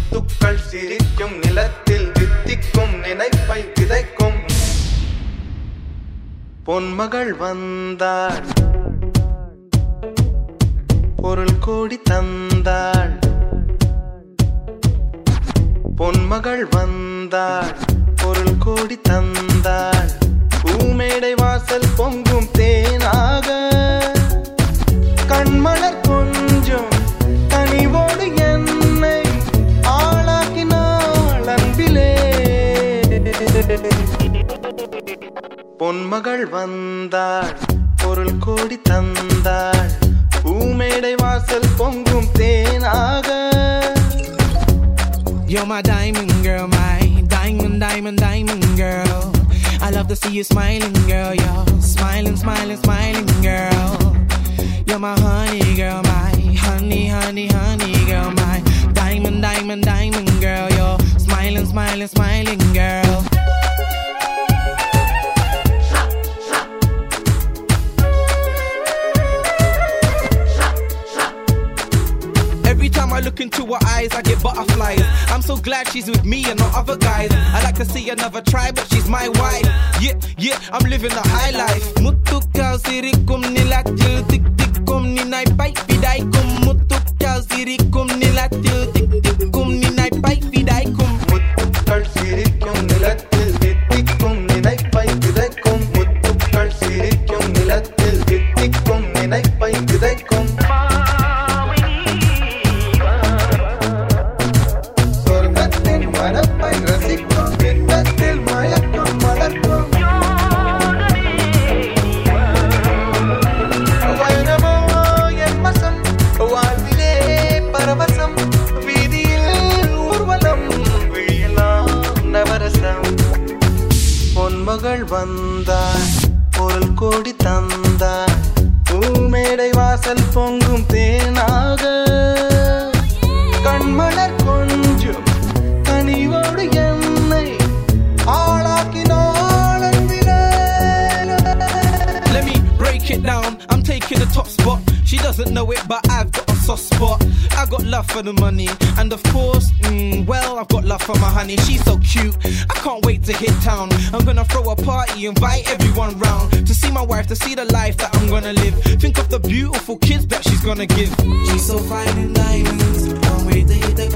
முத்துக்கள் சிரிக்கும் நிலத்தில் தித்திக்கும் நினைப்பை விதைக்கும் பொன்மகள் வந்தாள் பொருள் கோடி தந்தாள் பொன்மகள் வந்தாள் பொருள் கோடி தந்தாள் பூமேடை வாசல் பொங்கும் தேனாக கண்மலர் கொஞ்சம் கனிவோடு என்னை ஆளாக்கினாள் அன்பிலே பொன்மகள் வந்தாள் பொருள் கோடி தந்தாள் பூமேடை வாசல் பொங்கும் தேனாக You're my diamond girl, my diamond, diamond, diamond girl. I love to see you smiling, girl. You're smiling, smiling, smiling, girl. You're my honey girl, my honey, honey, honey girl, my diamond, diamond, diamond girl. You're smiling, smiling, smiling, girl. Every time I look into her eyes, I get butterflies. I'm so glad she's with me and not other guys. I like to see another try, but she's my wife. Yeah, yeah, I'm living a high life. Mutukal sirikum nilatil tik tikum ninai pai vidaikum. Mutukal sirikum nilatil tik tikum ninai pai vidaikum. முத்துக்கள் சிரிக்கும் நிலத்தில் தித்திக்கும் நினைப்பை விதைக்கும் முத்துக்கள் சிரிக்கும் நிலத்தில் தித்திக்கும் நினைப்பை விதைக்கும் சொர்க்கத்தின் மனப்பை ரசிக்கும் பின்னத்தில் மயக்கம் மலர்க்கும் வயனமோ என் வசம் வாழ்விலே பரவசம் வீதியில் ஊர்வலம் விழியலாம் நவரசம் பொன்மகள் வந்தாள் பொருள் கோடி தந்தாள் பூமேடை வாசல் பொங்கும் தேனாக கண்மலர் கொஞ்சம் கனிவோடு என்னை ஆளாக்கினாள் அன்பிலே. Let me break it down. I'm taking the top spot. She doesn't know it, but I've got a soft spot. I got love for the money, and of course, well, I've got love for my honey. She's so cute, I can't wait to hit town. I'm gonna throw a party, invite everyone round to see my wife, to see the life that I'm gonna live. Think of the beautiful kids that she's gonna give. She's so fine in diamonds, can't wait to hit the